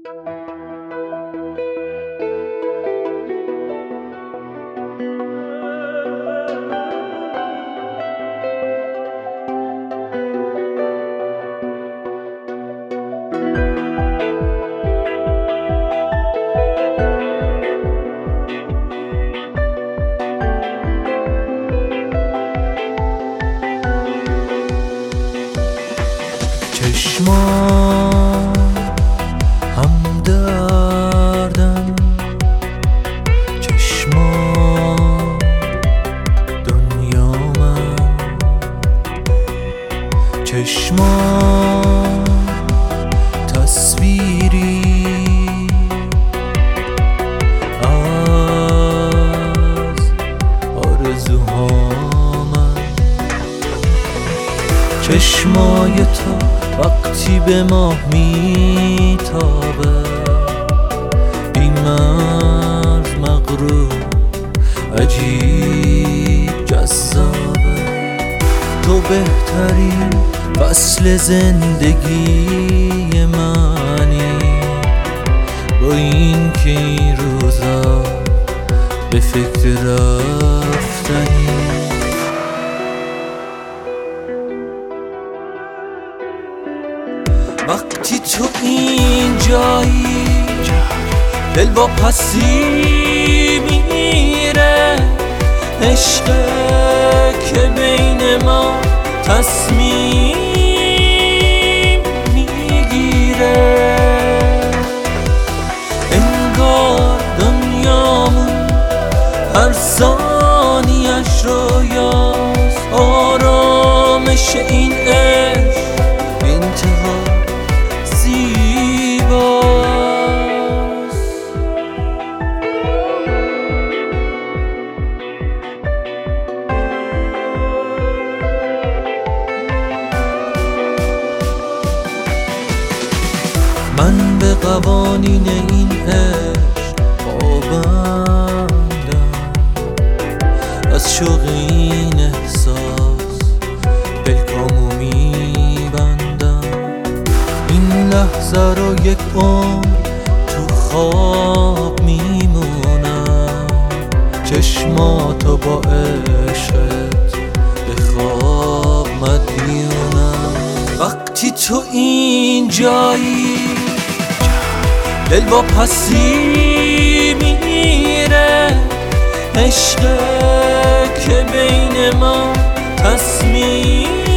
چشمان همدردن، چشمان دنیا من، چشمان تصویری از آرزوها من، چشمای تو وقتی به ماه میتابه، بی مرز مغرور عجیب جذابه. تو بهترین فصل زندگی منی، با این که این روزا به فکر رفتنی. وقتی تو اینجایی دل با پسی میره، عشقه که بین ما تصمیم میگیره. انگار دنیامون هر ثانیش رویاست، آرامش این عشق انتها من به قوانین این عشق پابندم، از شوق این احساس پلکامو میبندم. این لحظه رو یک عمر تو خواب میمونم، چشماتو با عشقت به خواب مدیونم. وقتی تو اینجایی دل با پسی میره، عشقه که بین ما تصمیم